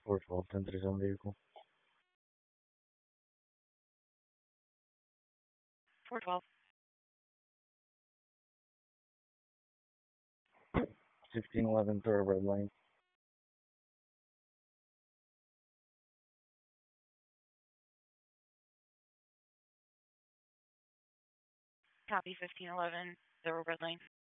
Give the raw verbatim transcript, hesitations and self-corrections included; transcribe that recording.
four twelve, ten thirty seven vehicle. four twelve. sixteen eleven Thoroughbred Lane. Copy fifteen eleven, Thoroughbred Lane.